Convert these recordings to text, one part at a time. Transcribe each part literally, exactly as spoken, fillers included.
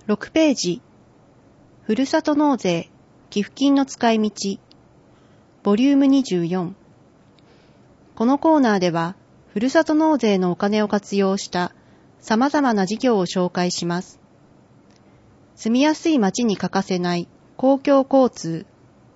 ろくページ、ふるさと納税、寄付金の使い道、ボリュームにじゅうよん。このコーナーでは、ふるさと納税のお金を活用した様々な事業を紹介します。住みやすい街に欠かせない公共交通。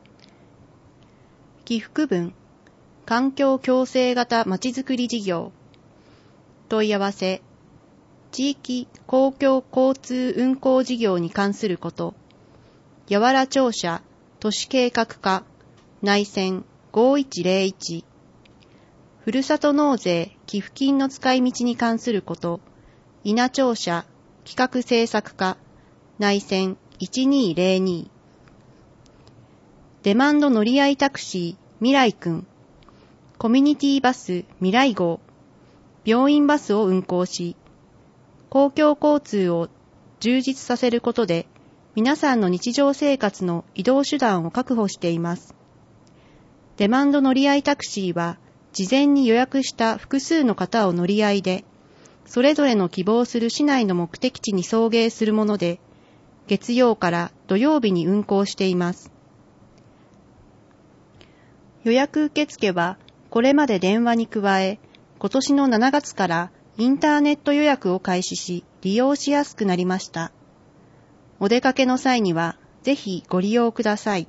寄付区分、環境共生型まちづくり事業。問い合わせ、地域公共交通運行事業に関すること。八原庁舎都市計画課内線ごいちぜろいち。ふるさと納税寄付金の使い道に関すること。稲庁舎企画政策課内線いちにぜろに。デマンド乗り合いタクシー未来くん。コミュニティバス未来号。病院バスを運行し、公共交通を充実させることで、皆さんの日常生活の移動手段を確保しています。デマンド乗り合いタクシーは、事前に予約した複数の方を乗り合いで、それぞれの希望する市内の目的地に送迎するもので、月曜から土曜日に運行しています。予約受付は、これまで電話に加え、今年のしちがつからインターネット予約を開始し、利用しやすくなりました。お出かけの際には、ぜひご利用ください。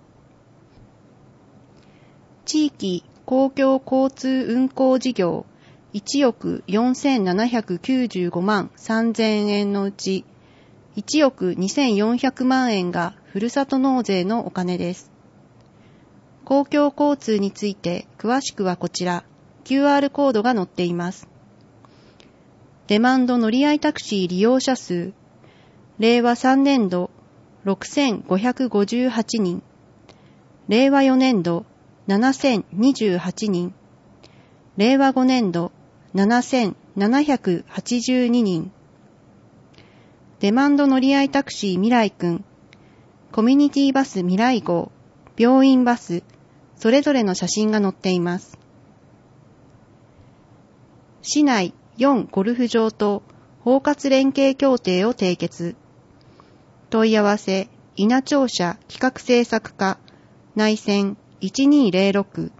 地域公共交通運行事業いちおくよんせんななひゃくきゅうじゅうごまんさんぜんえんのうち、いちおくにせんよんひゃくまんえんがふるさと納税のお金です。公共交通について詳しくはこちら、キューアール コードが載っています。デマンド乗り合いタクシー利用者数、れいわさんねんどろくせんごひゃくごじゅうはちにん、れいわよねんどななせんにじゅうはちにん、れいわごねんどななせんななひゃくはちじゅうににん。デマンド乗り合いタクシー未来くん、コミュニティバス未来号、病院バス、それぞれの写真が載っています。市内よんゴルフ場と包括連携協定を締結。問い合わせ、稲庁舎企画政策課内線いちにぜろろく。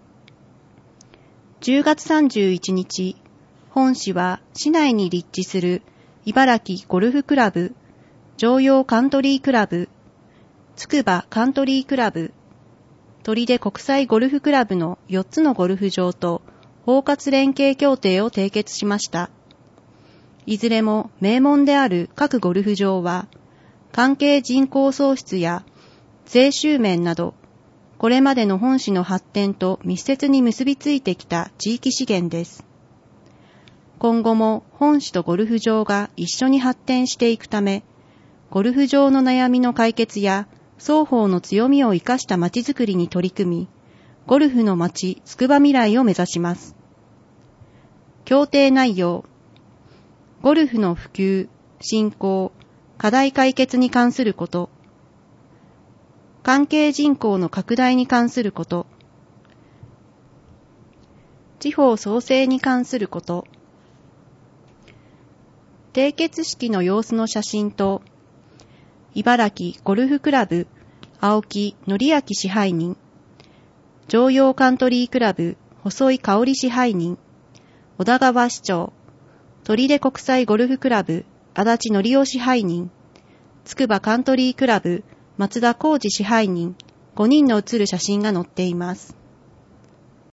じゅうがつさんじゅういちにち、本市は市内に立地する茨城ゴルフクラブ、常陽カントリークラブ、つくばカントリークラブ、取手国際ゴルフクラブのよっつのゴルフ場と包括連携協定を締結しました。いずれも名門である各ゴルフ場は、関係人口創出や税収面など、これまでの本市の発展と密接に結びついてきた地域資源です。今後も本市とゴルフ場が一緒に発展していくため、ゴルフ場の悩みの解決や双方の強みを生かした街づくりに取り組み、ゴルフの街つくば未来を目指します。協定内容、ゴルフの普及、振興、課題解決に関すること、関係人口の拡大に関すること、地方創生に関すること、締結式の様子の写真と、茨城ゴルフクラブ青木則明支配人、常陽カントリークラブ細井香織支配人、小田川市長、取手国際ゴルフクラブ足立則夫支配人、つくばカントリークラブ松田浩二支配人、ごにんの写る写真が載っています。